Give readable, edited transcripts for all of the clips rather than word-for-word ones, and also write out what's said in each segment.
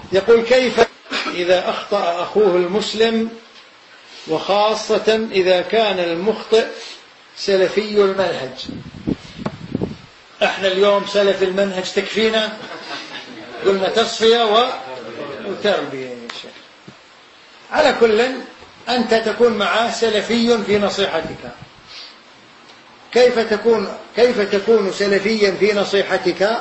يقول: كيف إذا أخطأ أخوه المسلم، وخاصة إذا كان المخطئ سلفي المنهج؟ احنا اليوم سلف المنهج تكفينا، قلنا تصفية وتربية يا شيخ. على كل أنت تكون معه سلفي في نصيحتك. كيف تكون سلفيا في نصيحتك؟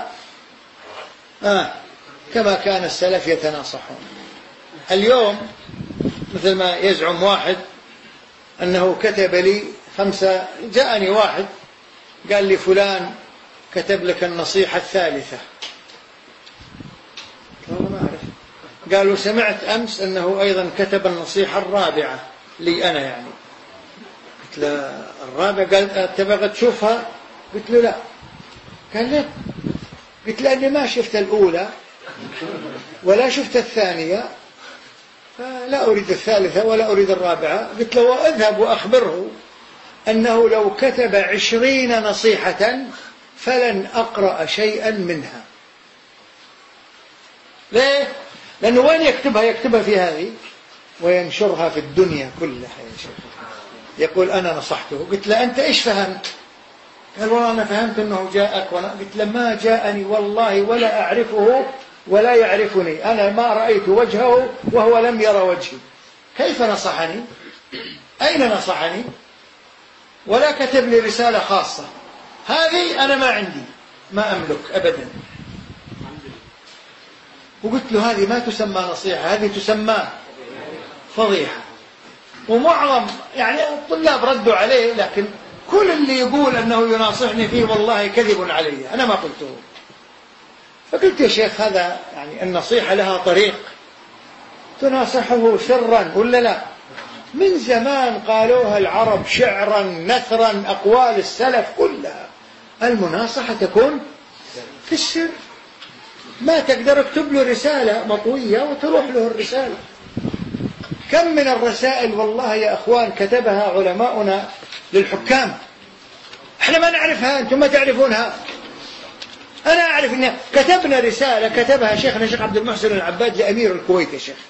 كما كان السلف يتناصحون. اليوم مثل ما يزعم واحد أنه كتب لي 5، جاءني واحد قال لي: فلان كتب لك النصيحة الثالثة. والله ما أعرف. قالوا: سمعت أمس أنه أيضا كتب النصيحة الرابعة لي أنا يعني. قلت له: الرابعة؟ قال: تبغى تشوفها؟ قلت له: لا. قال: ليه؟ قلت: لأني ما شفت الأولى ولا شفت الثانية، فلا أريد الثالثة ولا أريد الرابعة. قلت له: اذهب وأخبره أنه لو كتب 20 نصيحة فلن أقرأ شيئا منها. ليه؟ لأنه وين يكتبها؟ يكتبها في هذه وينشرها في الدنيا كلها يا شيخ. يقول: أنا نصحته. قلت له: أنت إيش فهمت؟ قال: والله أنا فهمت أنه جاءك. قلت له: ما جاءني والله ولا أعرفه ولا يعرفني، أنا ما رأيت وجهه وهو لم يرى وجهي. كيف نصحني؟ أين نصحني؟ ولا كتب لي رسالة خاصة. هذه أنا ما عندي، ما أملك أبدا. وقلت له: هذه ما تسمى نصيحة، هذه تسمى فضيحة. ومعظم يعني الطلاب ردوا عليه، لكن كل اللي يقول أنه يناصحني فيه والله كذب علي، أنا ما قلته. فقلت: يا شيخ، هذا يعني النصيحة لها طريق، تناصحه سرا ولا لا؟ من زمان قالوها العرب شعرا نثرا، أقوال السلف كلها. المناصحة تكون في السر، ما تقدر اكتب له رسالة مطوية وتروح له الرسالة. كم من الرسائل والله يا أخوان كتبها علماؤنا للحكام، احنا ما نعرفها، أنتم ما تعرفونها. أنا أعرف أن كتبنا رسالة كتبها شيخنا الشيخ عبد المحسن العباد لأمير الكويت يا شيخ.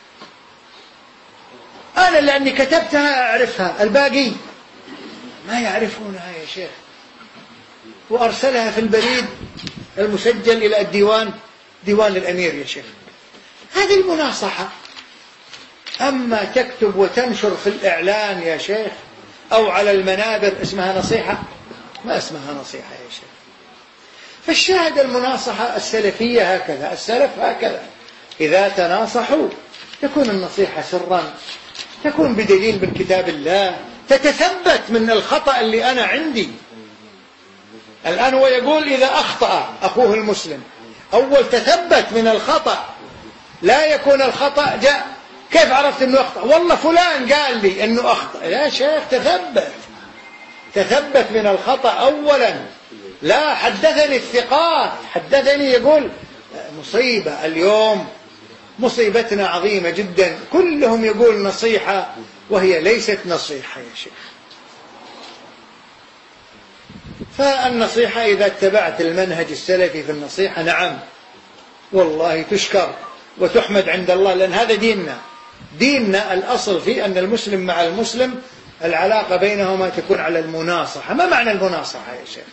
أنا لأني كتبتها أعرفها، الباقي ما يعرفونها يا شيخ. وأرسلها في البريد المسجل إلى الديوان، ديوان الأمير يا شيخ. هذه المناصحة. أما تكتب وتنشر في الإعلان يا شيخ أو على المنابر اسمها نصيحة؟ ما اسمها نصيحة يا شيخ. فالشاهد المناصحة السلفية هكذا، السلف هكذا، إذا تناصحوا تكون النصيحة سرا، تكون بدليل من كتاب الله، تتثبت من الخطأ اللي أنا عندي. الآن هو يقول: إذا أخطأ أخوه المسلم، أول تثبت من الخطأ، لا يكون الخطأ جاء كيف عرفت أنه أخطأ؟ والله فلان قال لي أنه أخطأ. يا شيخ تثبت من الخطأ أولا. لا، حدثني الثقات، حدثني. يقول: مصيبة اليوم، مصيبتنا عظيمة جدا، كلهم يقول نصيحة وهي ليست نصيحة يا شيخ. فالنصيحة إذا اتبعت المنهج السلفي في النصيحة، نعم والله تشكر وتحمد عند الله، لأن هذا ديننا الأصل فيه أن المسلم مع المسلم العلاقة بينهما تكون على المناصحة. ما معنى المناصحة يا شيخ؟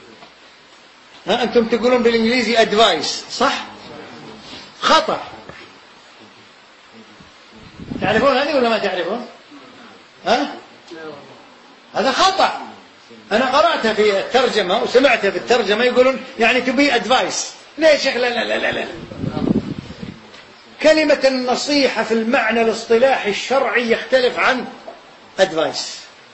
أنتم تقولون بالإنجليزي advice، صح؟ خطأ. تعرفون هذه ولا ما تعرفون؟ هذا خطأ. أنا قرأتها في الترجمة وسمعتها في الترجمة يقولون يعني to be advice. لا يا شيخ، لا لا لا لا لا. كلمة النصيحة في المعنى الاصطلاحي الشرعي يختلف عن advice.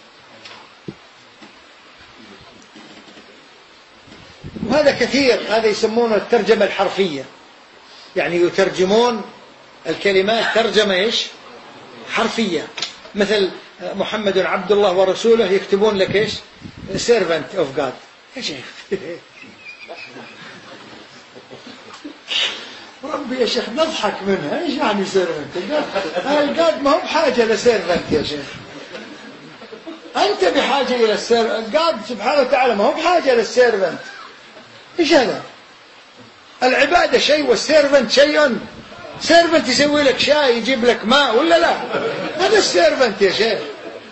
وهذا كثير، هذا يسمونه الترجمة الحرفية، يعني يترجمون الكلمات ترجمة إيش؟ حرفية. مثل محمد عبد الله ورسوله يكتبون لك إيش؟ servant of God. يا شيخ ربي يا شيخ نضحك منها. إيش يعني servant؟ God ما هو بحاجة لسيرفنت يا شيخ. أنت بحاجة إلى السيرفنت. God سبحانه وتعالى ما هو بحاجة للسيرفنت. إيش هذا؟ العبادة شيء والسيرفنت شيء سيرفنت يسوي لك شاي يجيب لك ماء ولا لا؟ هذا السيرفنت يا شيخ.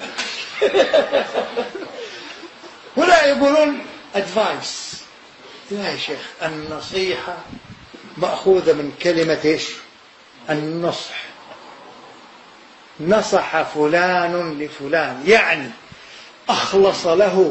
ولا يقولون advice. لا يا شيخ، النصيحة مأخوذة من كلمة إيش؟ النصح. نصح فلان لفلان، يعني أخلص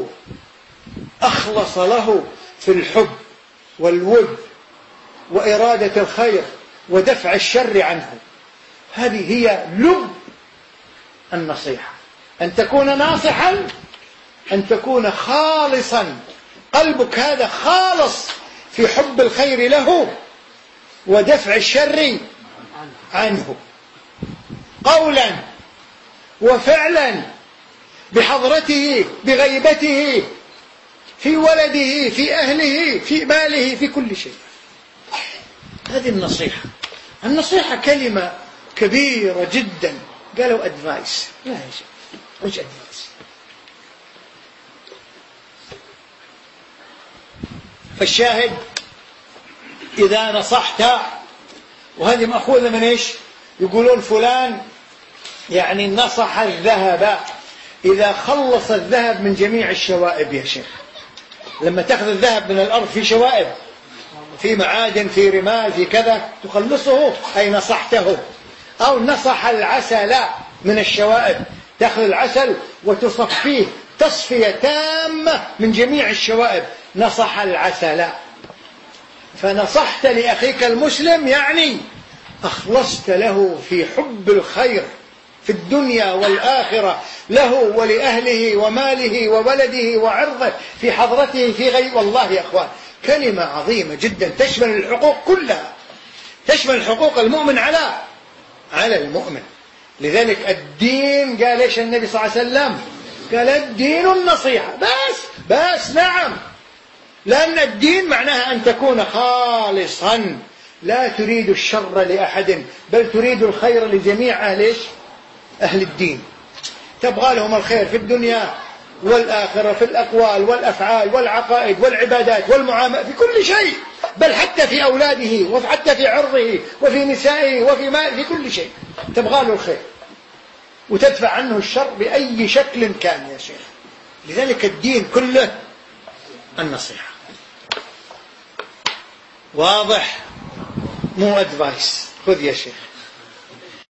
له في الحب والود وإرادة الخير ودفع الشر عنه. هذه هي لب النصيحة، أن تكون ناصحا، أن تكون خالصا، قلبك هذا خالص في حب الخير له ودفع الشر عنه، قولا وفعلا، بحضرته بغيبته، في ولده في أهله في ماله في كل شيء. هذه النصيحة. النصيحة كلمة كبيرة جدا. قالوا أدفايس. لا يا شيخ، مش أدفايس. فالشاهد إذا نصحت، وهذه مأخوذة من إيش؟ يقولون فلان يعني نصح الذهب، إذا خلص الذهب من جميع الشوائب يا شيخ. لما تأخذ الذهب من الأرض في شوائب، في معادن، في رمال، في كذا، تخلصه أي نصحته. أو نصح العسل من الشوائب، تأخذ العسل وتصفيه تصفية تامة من جميع الشوائب، نصح العسل. فنصحت لأخيك المسلم يعني أخلصت له في حب الخير في الدنيا والآخرة، له ولأهله وماله وولده وعرضه، في حضرته في غير. والله يا أخوان كلمة عظيمة جدا تشمل الحقوق كلها، تشمل حقوق المؤمن على المؤمن. لذلك الدين قال إيش النبي صلى الله عليه وسلم؟ قال الدين النصيحة. بس نعم، لأن الدين معناها أن تكون خالصا، لا تريد الشر لأحد، بل تريد الخير لجميع أهل الدين. تبغى لهم الخير في الدنيا والآخرة، في الأقوال والأفعال والعقائد والعبادات والمعاملات، في كل شيء، بل حتى في أولاده وحتى في عرضه وفي نسائه وفي ماله، في كل شيء تبغى له الخير وتدفع عنه الشر بأي شكل كان يا شيخ. لذلك الدين كله النصيحة. واضح؟ مو أدفايس. خذ يا شيخ.